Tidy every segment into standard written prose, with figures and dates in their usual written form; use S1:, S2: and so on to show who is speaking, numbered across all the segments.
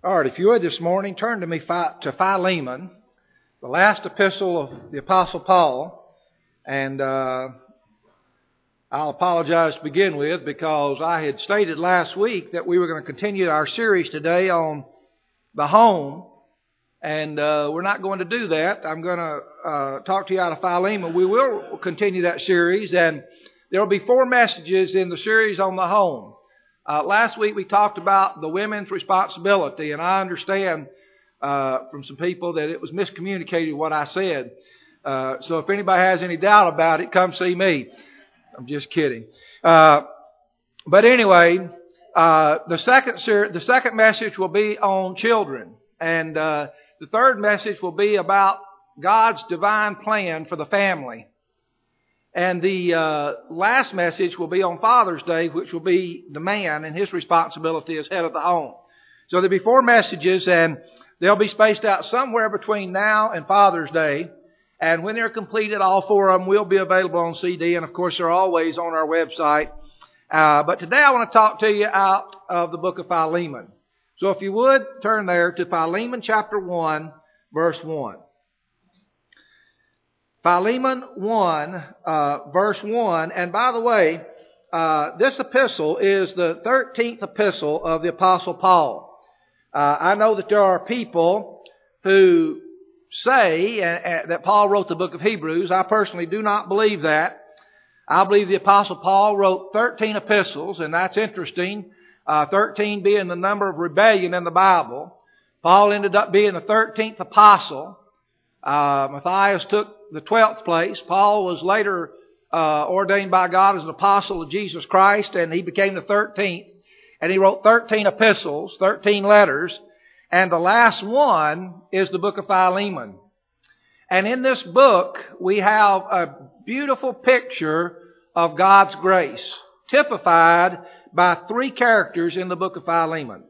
S1: All right, if you would this morning, turn to me to Philemon, the last epistle of the Apostle Paul. And I'll apologize to begin with because I had stated last week that we were going to continue our series today on the home. And we're not going to do that. I'm going to talk to you out of Philemon. We will continue that series, and there will be 4 messages in the series on the home. Last week we talked about the women's responsibility, and I understand from some people that it was miscommunicated what I said. So if anybody has any doubt about it, come see me. I'm just kidding. But anyway, the second message will be on children, and the third message will be about God's divine plan for the family. And the last message will be on Father's Day, which will be the man and his responsibility as head of the home. So there'll be 4 messages, and they'll be spaced out somewhere between now and Father's Day. And when they're completed, all 4 of them will be available on CD, and of course they're always on our website. But today I want to talk to you out of the book of Philemon. So if you would, turn there to Philemon chapter 1, verse 1. Philemon 1, verse 1. And by the way, this epistle is the 13th epistle of the Apostle Paul. I know that there are people who say that Paul wrote the book of Hebrews. I personally do not believe that. I believe the Apostle Paul wrote 13 epistles, and that's interesting. 13 being the number of rebellion in the Bible. Paul ended up being the 13th apostle. Matthias took the 12th place. Paul was later ordained by God as an apostle of Jesus Christ, and he became the 13th. And he wrote 13 epistles, 13 letters, and the last one is the book of Philemon. And in this book, we have a beautiful picture of God's grace, typified by 3 characters in the book of Philemon.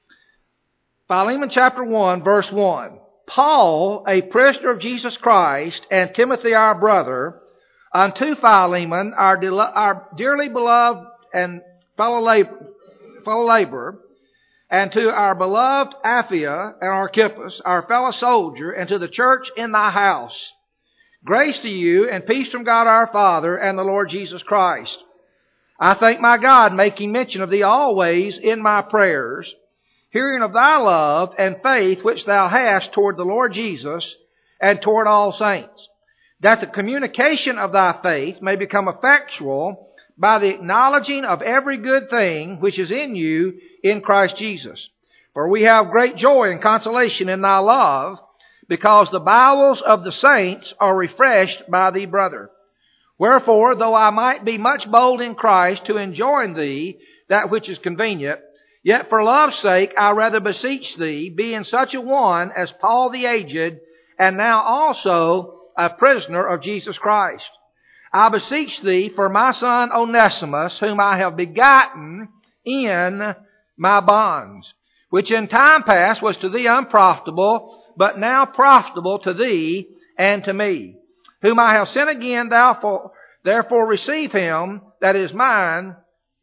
S1: Philemon chapter 1, verse 1. Paul, a prisoner of Jesus Christ, and Timothy our brother, unto Philemon, our dearly beloved and fellow laborer, and to our beloved Apphia and Archippus, our fellow soldier, and to the church in thy house. Grace to you and peace from God our Father and the Lord Jesus Christ. I thank my God, making mention of thee always in my prayers, hearing of thy love and faith which thou hast toward the Lord Jesus and toward all saints, that the communication of thy faith may become effectual by the acknowledging of every good thing which is in you in Christ Jesus. For we have great joy and consolation in thy love, because the bowels of the saints are refreshed by thee, brother. Wherefore, though I might be much bold in Christ to enjoin thee that which is convenient, yet for love's sake I rather beseech thee, being such a one as Paul the aged, and now also a prisoner of Jesus Christ. I beseech thee for my son Onesimus, whom I have begotten in my bonds, which in time past was to thee unprofitable, but now profitable to thee and to me, whom I have sent again. Therefore receive him that is mine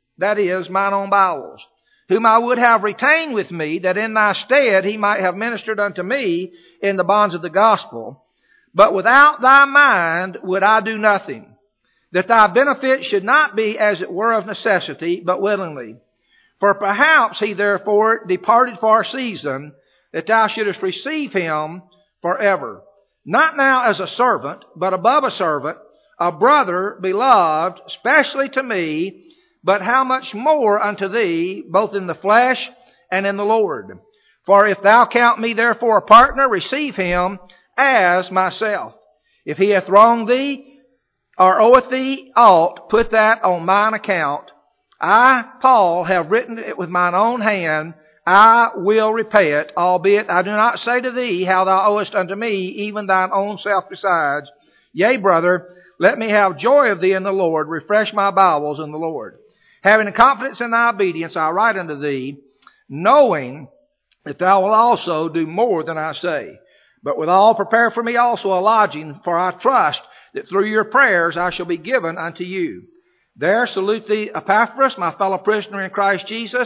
S1: own bowels, whom I would have retained with me, that in thy stead he might have ministered unto me in the bonds of the gospel. But without thy mind would I do nothing, that thy benefit should not be as it were of necessity, but willingly. For perhaps he therefore departed for a season, that thou shouldest receive him forever. Not now as a servant, but above a servant, a brother beloved, specially to me, but how much more unto thee, both in the flesh and in the Lord. For if thou count me therefore a partner, receive him as myself. If he hath wronged thee, or oweth thee aught, put that on mine account. I, Paul, have written it with mine own hand. I will repay it, albeit I do not say to thee how thou owest unto me, even thine own self besides. Yea, brother, let me have joy of thee in the Lord. Refresh my bowels in the Lord. Having a confidence in thy obedience, I write unto thee, knowing that thou wilt also do more than I say. But withal prepare for me also a lodging, for I trust that through your prayers I shall be given unto you. There salute thee Epaphras, my fellow prisoner in Christ Jesus,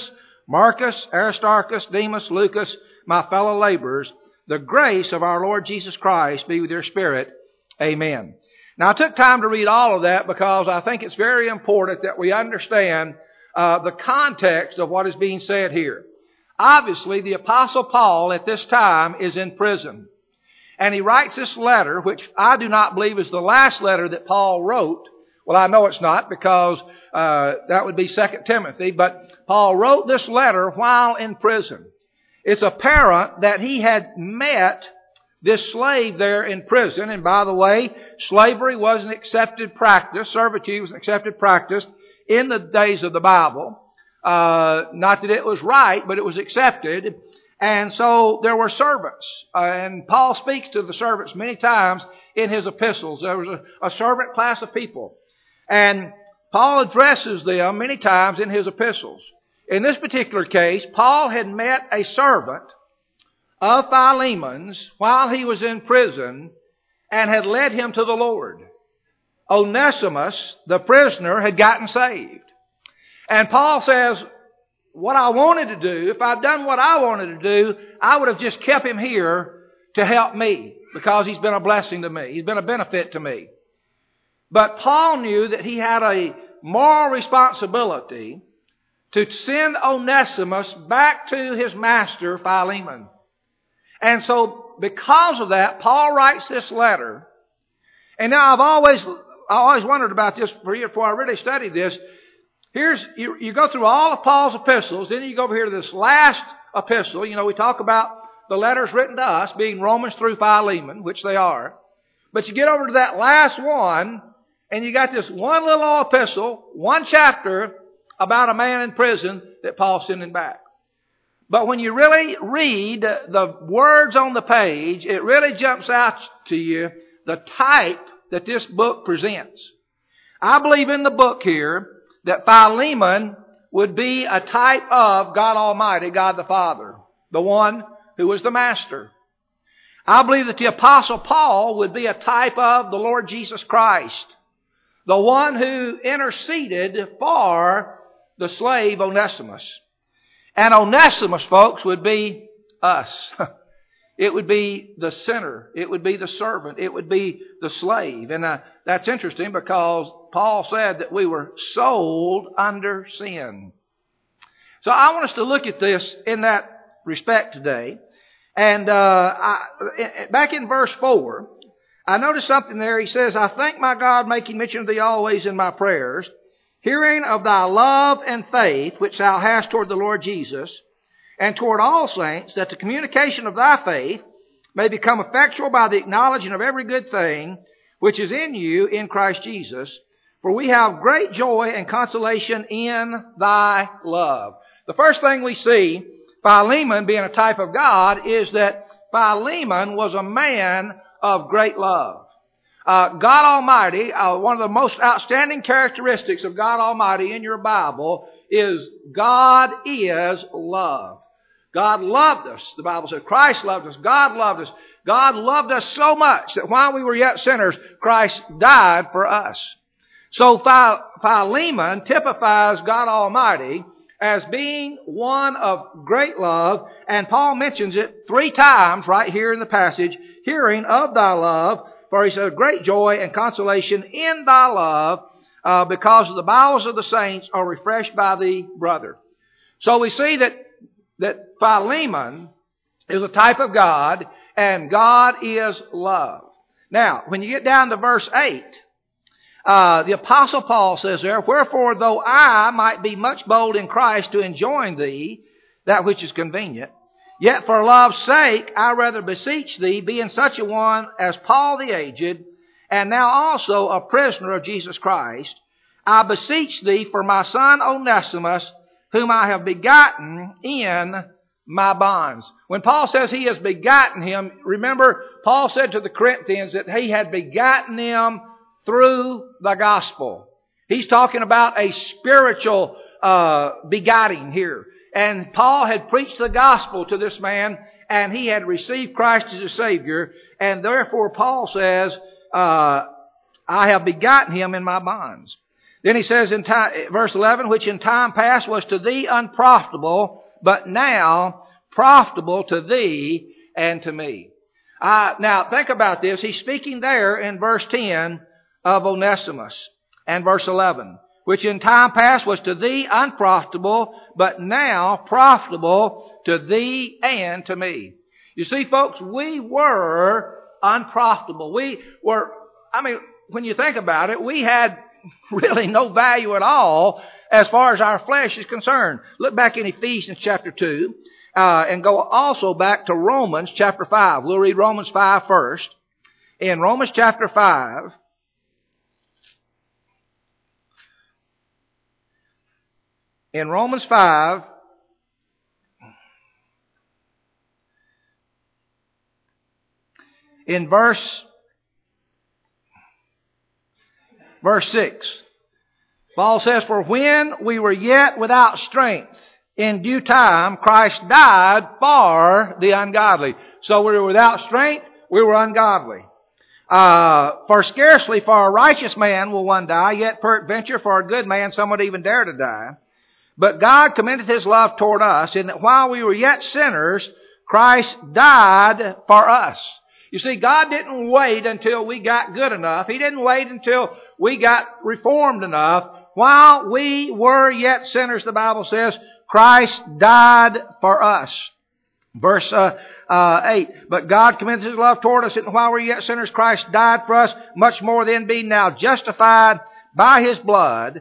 S1: Marcus, Aristarchus, Demas, Lucas, my fellow laborers, the grace of our Lord Jesus Christ be with your spirit. Amen. Now, I took time to read all of that because I think it's very important that we understand the context of what is being said here. Obviously, the Apostle Paul at this time is in prison. And he writes this letter, which I do not believe is the last letter that Paul wrote. Well, I know it's not because that would be 2 Timothy. But Paul wrote this letter while in prison. It's apparent that he had met this slave there in prison. And by the way, slavery was an accepted practice. Servitude was an accepted practice in the days of the Bible. Not that it was right, but it was accepted. And so there were servants. And Paul speaks to the servants many times in his epistles. There was a servant class of people. And Paul addresses them many times in his epistles. In this particular case, Paul had met a servant of Philemon's while he was in prison and had led him to the Lord. Onesimus, the prisoner, had gotten saved. And Paul says, what I wanted to do, if I'd done what I wanted to do, I would have just kept him here to help me because he's been a blessing to me. He's been a benefit to me. But Paul knew that he had a moral responsibility to send Onesimus back to his master, Philemon. And so because of that, Paul writes this letter. And now I always wondered about this before I really studied this. You go through all of Paul's epistles, then you go over here to this last epistle. You know, we talk about the letters written to us being Romans through Philemon, which they are. But you get over to that last one, and you got this one little old epistle, one chapter about a man in prison that Paul's sending back. But when you really read the words on the page, it really jumps out to you the type that this book presents. I believe in the book here that Philemon would be a type of God Almighty, God the Father, the one who was the master. I believe that the Apostle Paul would be a type of the Lord Jesus Christ, the one who interceded for the slave Onesimus. And Onesimus, folks, would be us. It would be the sinner. It would be the servant. It would be the slave. And that's interesting because Paul said that we were sold under sin. So I want us to look at this in that respect today. And back in verse 4, I noticed something there. He says, I thank my God, making mention of thee always in my prayers, hearing of thy love and faith, which thou hast toward the Lord Jesus, and toward all saints, that the communication of thy faith may become effectual by the acknowledging of every good thing which is in you in Christ Jesus. For we have great joy and consolation in thy love. The first thing we see, Philemon being a type of God, is that Philemon was a man of great love. God Almighty, one of the most outstanding characteristics of God Almighty in your Bible is God is love. God loved us. The Bible says Christ loved us. God loved us. God loved us so much that while we were yet sinners, Christ died for us. So Philemon typifies God Almighty as being one of great love. And Paul mentions it 3 times right here in the passage, hearing of thy love. For he said, great joy and consolation in thy love, because the bowels of the saints are refreshed by thee, brother. So we see that Philemon is a type of God, and God is love. Now, when you get down to verse 8, the Apostle Paul says there, wherefore, though I might be much bold in Christ to enjoin thee that which is convenient, yet for love's sake I rather beseech thee, being such a one as Paul the aged, and now also a prisoner of Jesus Christ, I beseech thee for my son Onesimus, whom I have begotten in my bonds. When Paul says he has begotten him, remember Paul said to the Corinthians that he had begotten him through the gospel. He's talking about a spiritual begetting here. And Paul had preached the gospel to this man, and he had received Christ as a Savior. And therefore Paul says, I have begotten him in my bonds. Then he says in verse 11, which in time past was to thee unprofitable, but now profitable to thee and to me. Now think about this. He's speaking there in verse 10 of Onesimus and verse 11, which in time past was to thee unprofitable, but now profitable to thee and to me. You see, folks, we were unprofitable. When you think about it, we had really no value at all as far as our flesh is concerned. Look back in Ephesians chapter 2 and go also back to Romans chapter 5. We'll read Romans 5 first. In Romans chapter 5, in Romans 5, in verse 6, Paul says, for when we were yet without strength, in due time Christ died for the ungodly. So we were without strength, we were ungodly. For scarcely for a righteous man will one die, yet peradventure for a good man some would even dare to die. But God commended His love toward us, in that while we were yet sinners, Christ died for us. You see, God didn't wait until we got good enough. He didn't wait until we got reformed enough. While we were yet sinners, the Bible says, Christ died for us. Verse 8, but God commended His love toward us, and while we were yet sinners, Christ died for us. Much more then, being now justified by His blood,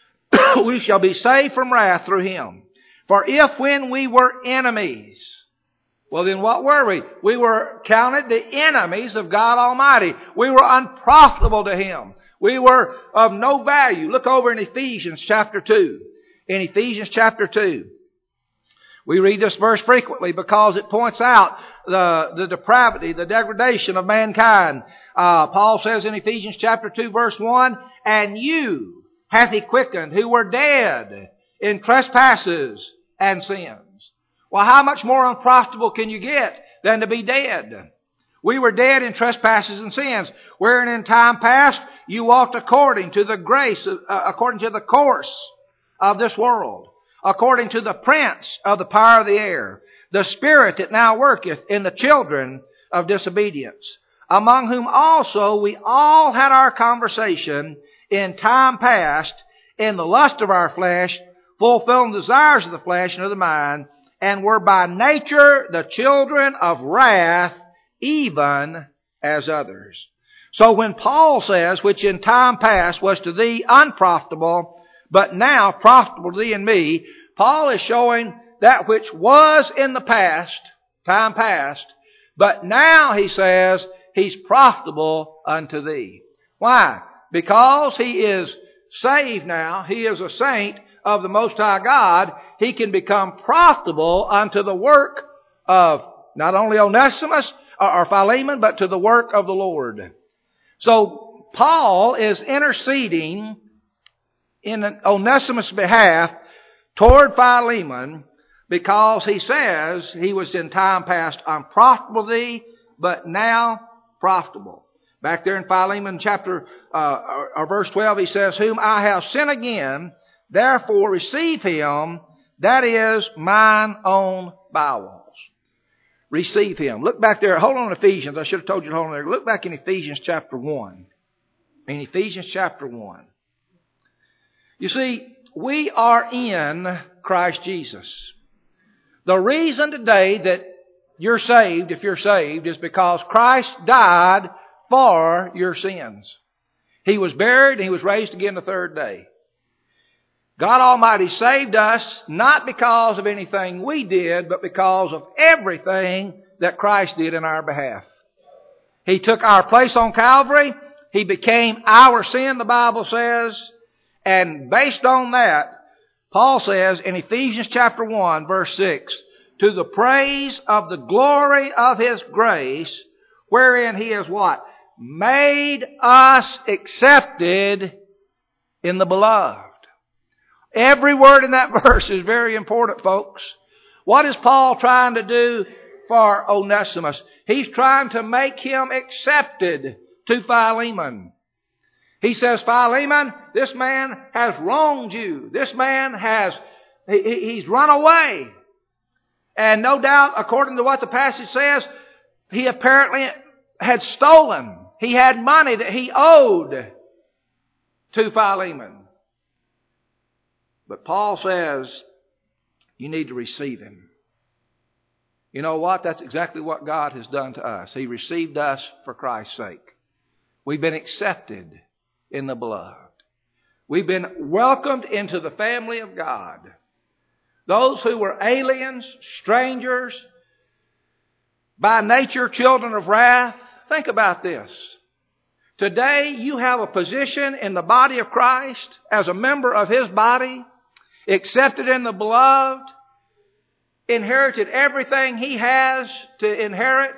S1: we shall be saved from wrath through Him. For if when we were enemies, well, then what were we? We were counted the enemies of God Almighty. We were unprofitable to Him. We were of no value. Look over in Ephesians chapter 2. In Ephesians chapter 2. We read this verse frequently because it points out the depravity, the degradation of mankind. Paul says in Ephesians chapter 2 verse 1, and you hath He quickened who were dead in trespasses and sins. Well, how much more unprofitable can you get than to be dead? We were dead in trespasses and sins, wherein in time past you walked according to the grace, according to the course of this world, according to the prince of the power of the air, the spirit that now worketh in the children of disobedience, among whom also we all had our conversation in time past in the lust of our flesh, fulfilling the desires of the flesh and of the mind, and were by nature the children of wrath, even as others. So when Paul says, which in time past was to thee unprofitable, but now profitable to thee and me, Paul is showing that which was in the past, time past, but now he says he's profitable unto thee. Why? Because he is saved now, he is a saint of the Most High God, he can become profitable unto the work of not only Onesimus or Philemon, but to the work of the Lord. So Paul is interceding in Onesimus' behalf toward Philemon because he says he was in time past unprofitable to thee, but now profitable. Back there in Philemon chapter or verse 12, he says, whom I have sent again, therefore receive him, that is mine own bowels. Receive him. Look back there. Hold on Ephesians. I should have told you to hold on there. Look back in Ephesians chapter 1. In Ephesians chapter 1. You see, we are in Christ Jesus. The reason today that you're saved, if you're saved, is because Christ died for your sins. He was buried and He was raised again the third day. God Almighty saved us not because of anything we did, but because of everything that Christ did in our behalf. He took our place on Calvary. He became our sin, the Bible says. And based on that, Paul says in Ephesians chapter 1, verse 6, to the praise of the glory of His grace, wherein He has what? Made us accepted in the beloved. Every word in that verse is very important, folks. What is Paul trying to do for Onesimus? He's trying to make him accepted to Philemon. He says, Philemon, this man has wronged you. This man he's run away. And no doubt, according to what the passage says, he apparently had stolen. He had money that he owed to Philemon. But Paul says, you need to receive him. You know what? That's exactly what God has done to us. He received us for Christ's sake. We've been accepted in the beloved. We've been welcomed into the family of God. Those who were aliens, strangers, by nature children of wrath. Think about this. Today you have a position in the body of Christ as a member of His body, accepted in the beloved, inherited everything He has to inherit,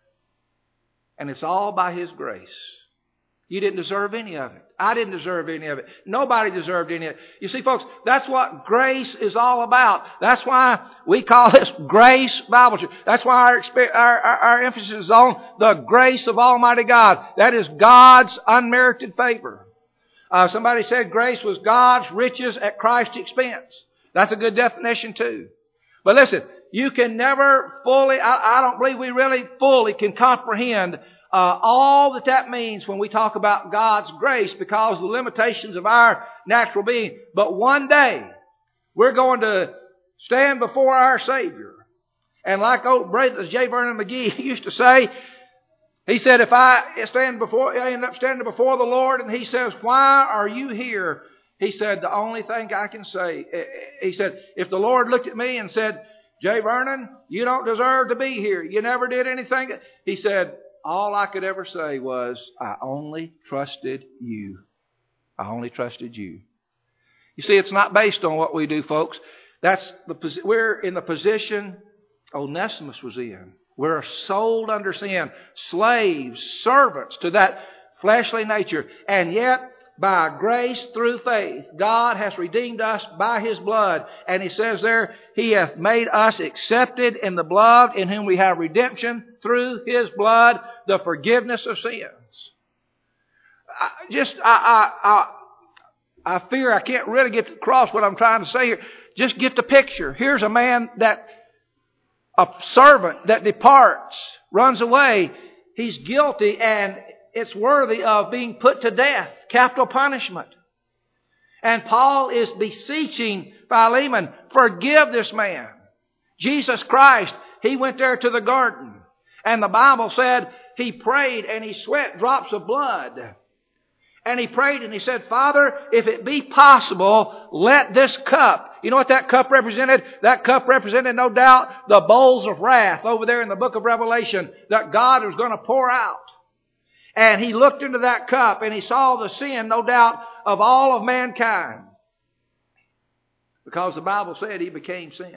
S1: and it's all by His grace. You didn't deserve any of it. I didn't deserve any of it. Nobody deserved any of it. You see, folks, that's what grace is all about. That's why we call this Grace Bible Church. That's why our emphasis is on the grace of Almighty God. That is God's unmerited favor. Somebody said grace was God's riches at Christ's expense. That's a good definition too. But listen, you can never fully, I don't believe we really fully can comprehend all that means when we talk about God's grace because of the limitations of our natural being. But one day, we're going to stand before our Savior. And like old brother J. Vernon McGee used to say, he said, if I end up standing before the Lord and He says, why are you here? He said, the only thing I can say, he said, if the Lord looked at me and said, J. Vernon, you don't deserve to be here. You never did anything. He said, all I could ever say was, I only trusted you. I only trusted you. You see, it's not based on what we do, folks. We're in the position Onesimus was in. We're sold under sin, slaves, servants to that fleshly nature. And yet, by grace through faith, God has redeemed us by His blood. And He says there, He hath made us accepted in the beloved, in whom we have redemption through His blood, the forgiveness of sins. I fear I can't really get across what I'm trying to say here. Just get the picture. Here's a man a servant that departs, runs away. He's guilty and it's worthy of being put to death, capital punishment. And Paul is beseeching Philemon, forgive this man. Jesus Christ, He went there to the garden. And the Bible said He prayed and He sweat drops of blood. And He prayed and He said, Father, if it be possible, let this cup. You know what that cup represented? That cup represented, no doubt, the bowls of wrath over there in the book of Revelation that God was going to pour out. And He looked into that cup and He saw the sin, no doubt, of all of mankind. Because the Bible said He became sin.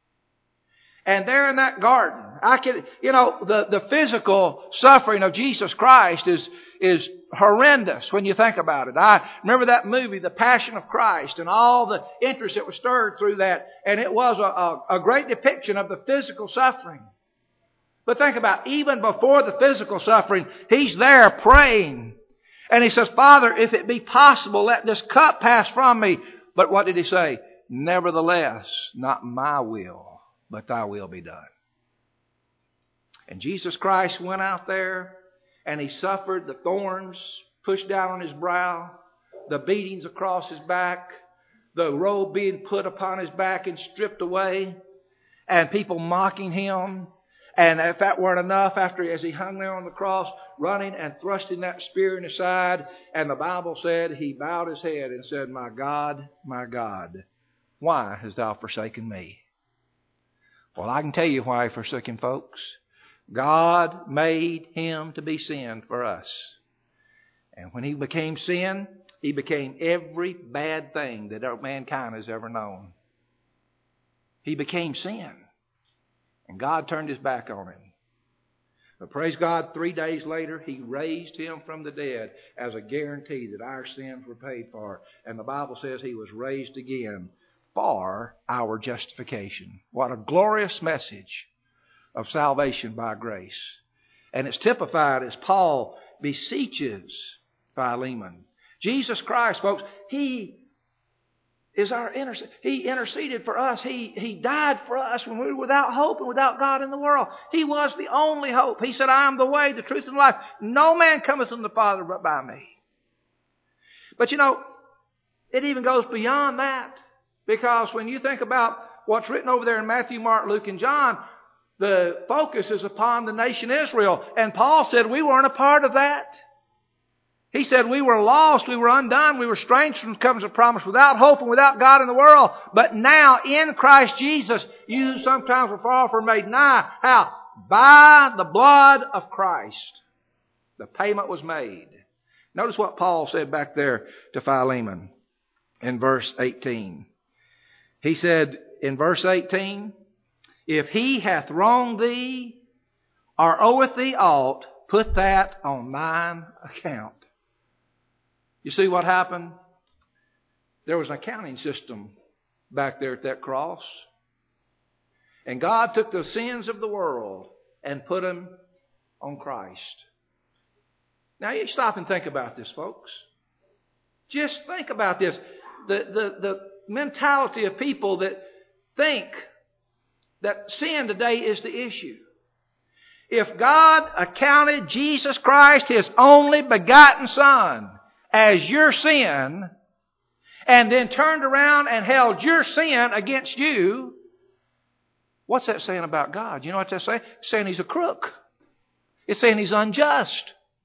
S1: And there in that garden, the physical suffering of Jesus Christ is horrendous when you think about it. I remember that movie, The Passion of Christ, and all the interest that was stirred through that. And it was a great depiction of the physical suffering. But think about it, even before the physical suffering, He's there praying. And He says, Father, if it be possible, let this cup pass from me. But what did He say? Nevertheless, not my will, but Thy will be done. And Jesus Christ went out there and He suffered the thorns pushed down on His brow, the beatings across His back, the robe being put upon His back and stripped away, and people mocking Him. And if that weren't enough, as He hung there on the cross, running and thrusting that spear in His side, and the Bible said He bowed His head and said, my God, why hast Thou forsaken me? Well, I can tell you why He forsook Him, folks. God made Him to be sin for us. And when He became sin, He became every bad thing that mankind has ever known. He became sin. And God turned His back on Him. But praise God, 3 days later, He raised Him from the dead as a guarantee that our sins were paid for. And the Bible says He was raised again for our justification. What a glorious message of salvation by grace. And it's typified as Paul beseeches Philemon. Jesus Christ, folks, He is our intercessor. He interceded for us. He died for us when we were without hope and without God in the world. He was the only hope. He said, I am the way, the truth, and the life. No man cometh unto the Father but by me. But it even goes beyond that. Because when you think about what's written over there in Matthew, Mark, Luke, and John, the focus is upon the nation Israel. And Paul said we weren't a part of that. He said we were lost, we were undone, we were strangers from the covenants of promise, without hope and without God in the world. But now in Christ Jesus, you sometimes were far off are made nigh. How? By the blood of Christ. The payment was made. Notice what Paul said back there to Philemon in verse 18. He said in verse 18, if he hath wronged thee or oweth thee aught, put that on mine account. You see what happened? There was an accounting system back there at that cross. And God took the sins of the world and put them on Christ. Now you stop and think about this, folks. Just think about this. The mentality of people that think that sin today is the issue. If God accounted Jesus Christ, His only begotten Son, as your sin, and then turned around and held your sin against you, what's that saying about God? You know what that's saying? It's saying He's a crook. It's saying He's unjust.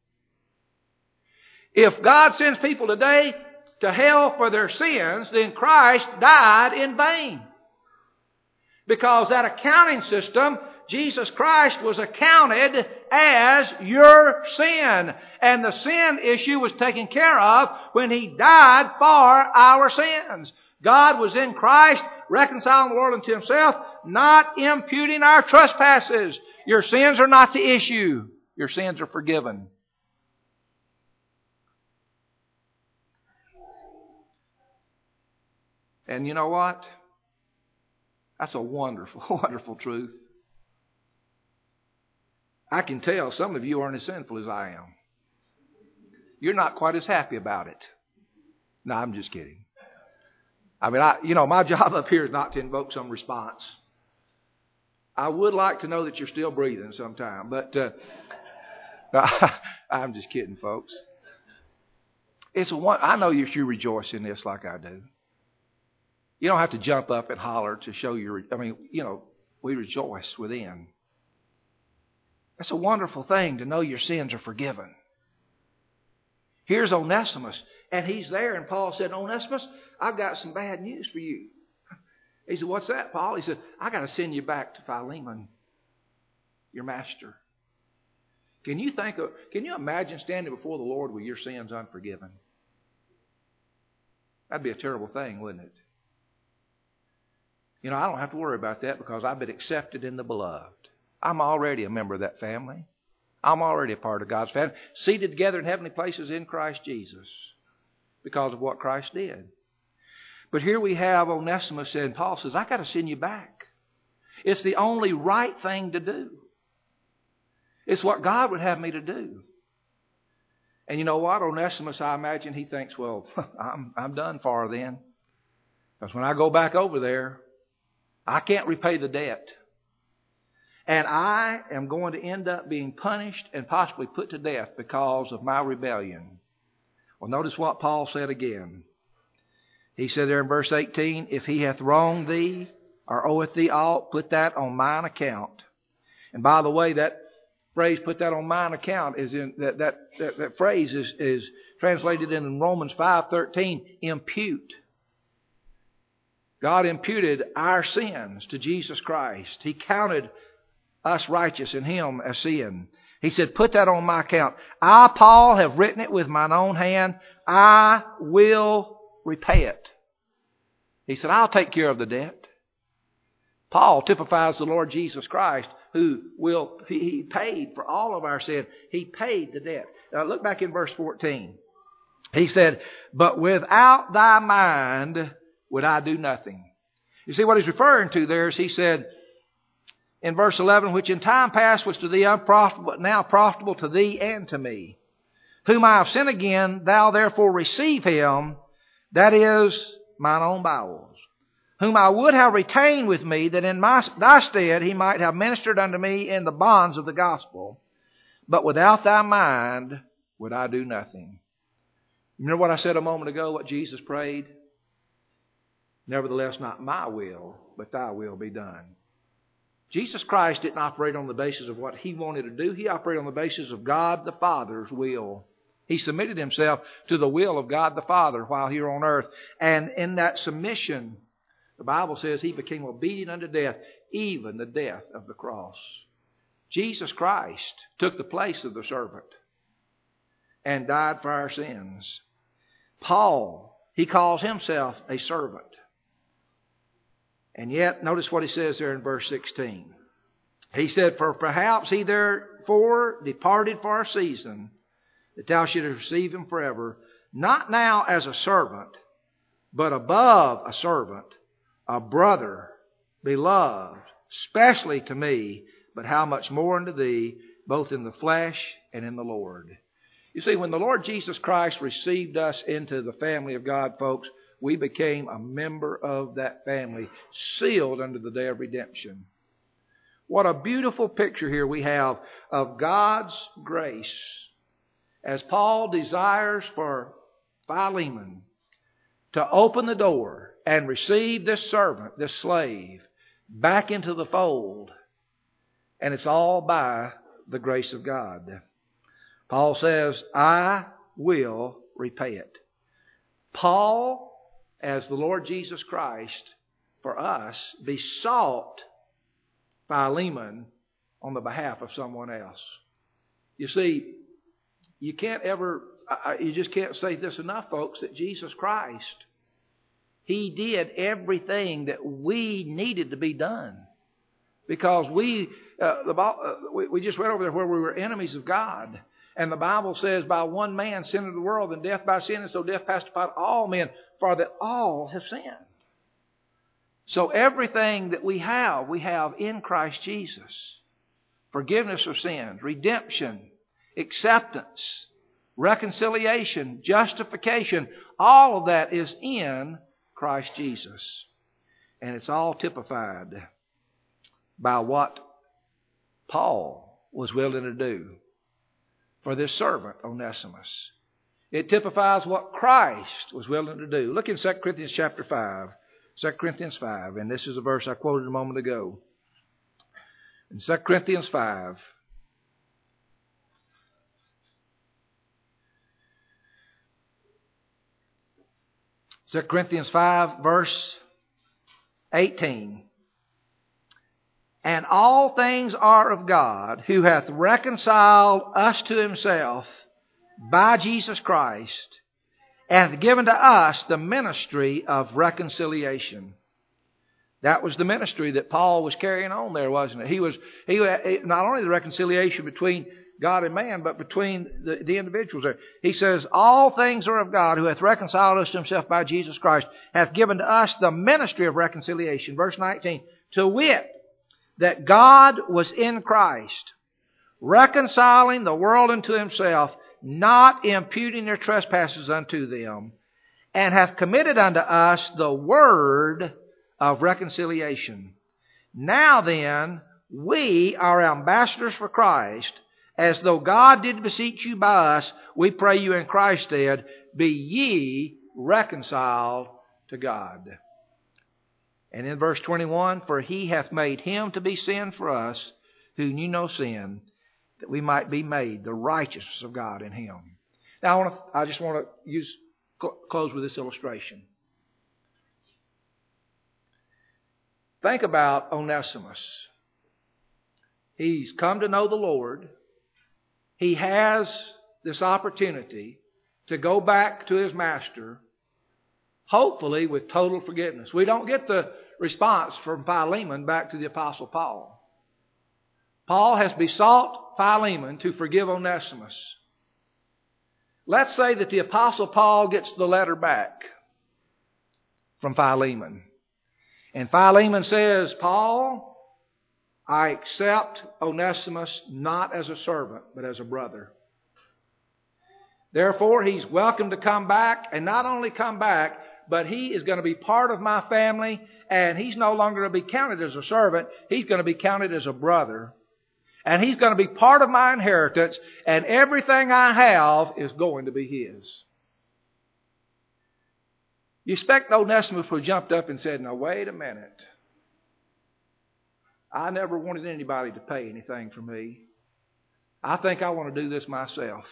S1: If God sends people today to hell for their sins, then Christ died in vain. Because that accounting system, Jesus Christ was accounted as your sin. And the sin issue was taken care of when He died for our sins. God was in Christ, reconciling the world unto Himself, not imputing our trespasses. Your sins are not the issue. Your sins are forgiven. And you know what? That's a wonderful, wonderful truth. I can tell some of you aren't as sinful as I am. You're not quite as happy about it. No, I'm just kidding. I mean, my job up here is not to invoke some response. I would like to know that you're still breathing sometime, but I'm just kidding, folks. I know you rejoice in this like I do. You don't have to jump up and holler to show we rejoice within. That's a wonderful thing to know your sins are forgiven. Here's Onesimus, and he's there, and Paul said, Onesimus, I've got some bad news for you. He said, what's that, Paul? He said, I got to send you back to Philemon, your master. Can you imagine standing before the Lord with your sins unforgiven? That'd be a terrible thing, wouldn't it? I don't have to worry about that because I've been accepted in the beloved. I'm already a member of that family. I'm already a part of God's family, seated together in heavenly places in Christ Jesus because of what Christ did. But here we have Onesimus, and Paul says, I got to send you back. It's the only right thing to do. It's what God would have me to do. And you know what? Onesimus, I imagine he thinks, well, I'm done for then. Because when I go back over there, I can't repay the debt. And I am going to end up being punished and possibly put to death because of my rebellion. Well, notice what Paul said again. He said there in verse 18, if he hath wronged thee or oweth thee aught, put that on mine account. And by the way, that phrase, put that on mine account, is in that phrase is translated in Romans 5:13, impute. God imputed our sins to Jesus Christ. He counted us righteous in Him as sin. He said, put that on my account. I, Paul, have written it with mine own hand. I will repay it. He said, I'll take care of the debt. Paul typifies the Lord Jesus Christ, who he paid for all of our sin. He paid the debt. Now look back in verse 14. He said, but without thy mind would I do nothing. You see what he's referring to there is he said in verse 11, which in time past was to thee unprofitable, but now profitable to thee and to me. whom I have sent again, thou therefore receive him, that is, mine own bowels, whom I would have retained with me, that in thy stead he might have ministered unto me in the bonds of the gospel. But without thy mind would I do nothing. Remember what I said a moment ago, what Jesus prayed? Nevertheless, not my will, but thy will be done. Jesus Christ didn't operate on the basis of what he wanted to do. He operated on the basis of God the Father's will. He submitted himself to the will of God the Father while here on earth. And in that submission, the Bible says he became obedient unto death, even the death of the cross. Jesus Christ took the place of the servant and died for our sins. Paul, he calls himself a servant. And yet, notice what he says there in verse 16. He said, For perhaps he therefore departed for a season, that thou shouldst receive him forever, not now as a servant, but above a servant, a brother, beloved, specially to me, but how much more unto thee, both in the flesh and in the Lord. You see, when the Lord Jesus Christ received us into the family of God, folks, we became a member of that family, sealed unto the day of redemption. What a beautiful picture here we have of God's grace as Paul desires for Philemon to open the door and receive this servant, this slave, back into the fold. And it's all by the grace of God. Paul says, I will repay it. Paul, as the Lord Jesus Christ, for us, besought Philemon on the behalf of someone else. You see, you just can't say this enough, folks, that Jesus Christ, he did everything that we needed to be done. Because we just read over there where we were enemies of God. And the Bible says, by one man sin into the world, and death by sin, and so death passed upon all men, for that all have sinned. So everything that we have in Christ Jesus. Forgiveness of sins, redemption, acceptance, reconciliation, justification, all of that is in Christ Jesus. And it's all typified by what Paul was willing to do for this servant, Onesimus. It typifies what Christ was willing to do. Look in 2 Corinthians chapter 5. 2 Corinthians 5, and this is a verse I quoted a moment ago. In 2 Corinthians 5, verse 18. And all things are of God, who hath reconciled us to himself by Jesus Christ, and hath given to us the ministry of reconciliation. That was the ministry that Paul was carrying on there, wasn't it? He not only the reconciliation between God and man, but between the individuals there. He says, all things are of God, who hath reconciled us to himself by Jesus Christ, hath given to us the ministry of reconciliation. Verse 19, to wit, that God was in Christ, reconciling the world unto himself, not imputing their trespasses unto them, and hath committed unto us the word of reconciliation. Now then, we are ambassadors for Christ, as though God did beseech you by us, we pray you in Christ's stead, be ye reconciled to God. And in verse 21, for he hath made him to be sin for us, who knew no sin, that we might be made the righteousness of God in him. Now, I just want to close with this illustration. Think about Onesimus. He's come to know the Lord. He has this opportunity to go back to his master, hopefully with total forgiveness. We don't get the response from Philemon back to the Apostle Paul. Paul has besought Philemon to forgive Onesimus. Let's say that the Apostle Paul gets the letter back from Philemon. And Philemon says, Paul, I accept Onesimus not as a servant, but as a brother. Therefore, he's welcome to come back, and not only come back, but he is going to be part of my family, and he's no longer going to be counted as a servant. He's going to be counted as a brother. And he's going to be part of my inheritance, and everything I have is going to be his. You expect Onesimus would have jumped up and said, now wait a minute. I never wanted anybody to pay anything for me. I think I want to do this myself.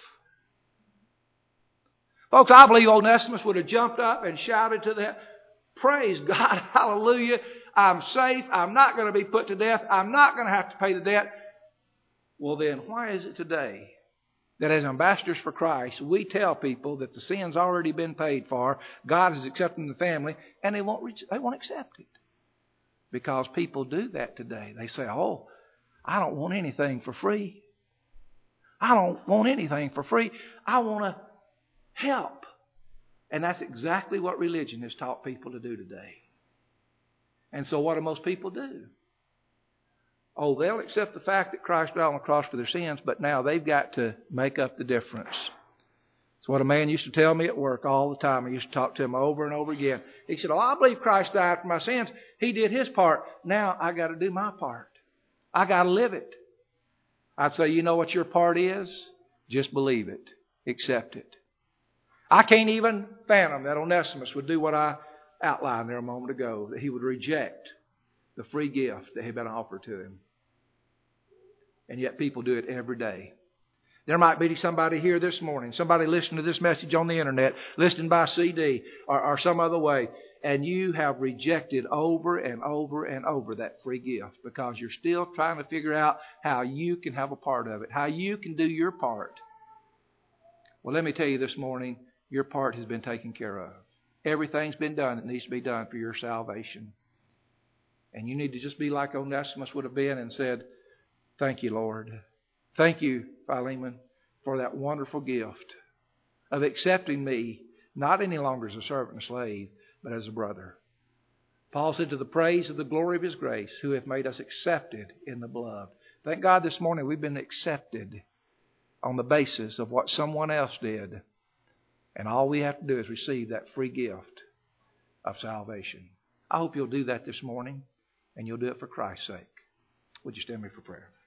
S1: Folks, I believe Onesimus would have jumped up and shouted to them, praise God, hallelujah, I'm safe, I'm not going to be put to death, I'm not going to have to pay the debt. Well then, why is it today that as ambassadors for Christ, we tell people that the sin's already been paid for, God is accepting the family, and they won't accept it? Because people do that today. They say, oh, I don't want anything for free. I don't want anything for free. I want to help. And that's exactly what religion has taught people to do today. And so what do most people do? Oh, they'll accept the fact that Christ died on the cross for their sins, but now they've got to make up the difference. It's what a man used to tell me at work all the time. I used to talk to him over and over again. He said, oh, I believe Christ died for my sins. He did his part. Now I got to do my part. I got to live it. I'd say, you know what your part is? Just believe it. Accept it. I can't even fathom that Onesimus would do what I outlined there a moment ago, that he would reject the free gift that had been offered to him. And yet people do it every day. There might be somebody here this morning, somebody listening to this message on the internet, listening by CD or some other way, and you have rejected over and over and over that free gift because you're still trying to figure out how you can have a part of it, how you can do your part. Well, let me tell you this morning, your part has been taken care of. Everything's been done that needs to be done for your salvation. And you need to just be like Onesimus would have been and said, thank you, Lord. Thank you, Philemon, for that wonderful gift of accepting me, not any longer as a servant and slave, but as a brother. Paul said, to the praise of the glory of His grace, who hath made us accepted in the beloved. Thank God this morning we've been accepted on the basis of what someone else did. And all we have to do is receive that free gift of salvation. I hope you'll do that this morning, and you'll do it for Christ's sake. Would you stand me for prayer?